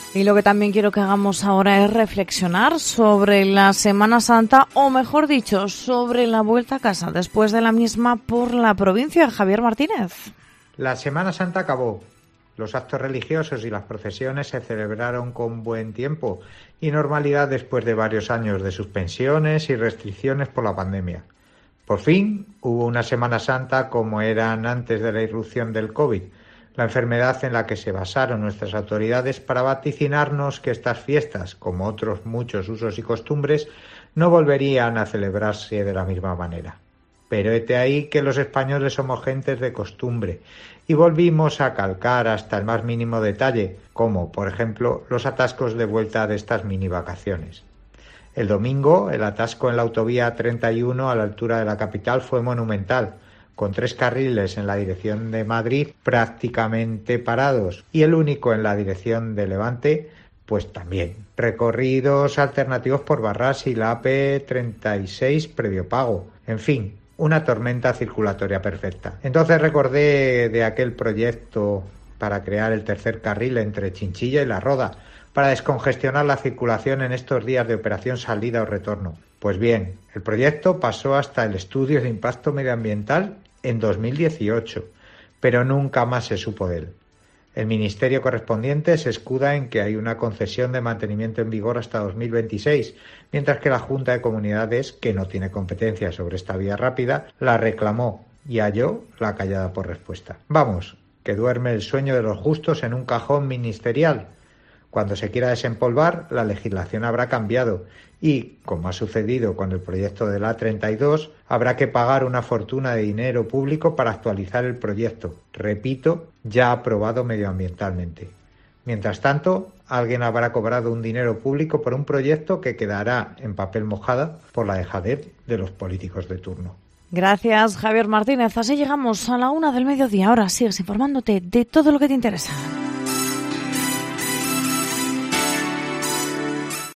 Y lo que también quiero que hagamos ahora es reflexionar sobre la Semana Santa, o mejor dicho, sobre la vuelta a casa después de la misma por la provincia. Javier Martínez. La Semana Santa acabó. Los actos religiosos y las procesiones se celebraron con buen tiempo y normalidad después de varios años de suspensiones y restricciones por la pandemia. Por fin hubo una Semana Santa como eran antes de la irrupción del COVID, la enfermedad en la que se basaron nuestras autoridades para vaticinarnos que estas fiestas, como otros muchos usos y costumbres, no volverían a celebrarse de la misma manera. Pero hete ahí que los españoles somos gentes de costumbre y volvimos a calcar hasta el más mínimo detalle, como, por ejemplo, los atascos de vuelta de estas mini vacaciones. El domingo, el atasco en la autovía 31 a la altura de la capital fue monumental, con 3 carriles en la dirección de Madrid prácticamente parados y el único en la dirección de Levante, pues también. Recorridos alternativos por Barras y la AP36 previo pago. En fin, una tormenta circulatoria perfecta. Entonces recordé de aquel proyecto para crear el tercer carril entre Chinchilla y La Roda, para descongestionar la circulación en estos días de operación salida o retorno. Pues bien, el proyecto pasó hasta el estudio de impacto medioambiental en 2018, pero nunca más se supo de él. El ministerio correspondiente se escuda en que hay una concesión de mantenimiento en vigor hasta 2026, mientras que la Junta de Comunidades, que no tiene competencia sobre esta vía rápida, la reclamó y halló la callada por respuesta. Vamos, que duerme el sueño de los justos en un cajón ministerial. Cuando se quiera desempolvar, la legislación habrá cambiado y, como ha sucedido con el proyecto de la A32, habrá que pagar una fortuna de dinero público para actualizar el proyecto, repito, ya aprobado medioambientalmente. Mientras tanto, alguien habrá cobrado un dinero público por un proyecto que quedará en papel mojado por la dejadez de los políticos de turno. Gracias, Javier Martínez. Así llegamos a la 1 del mediodía. Ahora sigues informándote de todo lo que te interesa.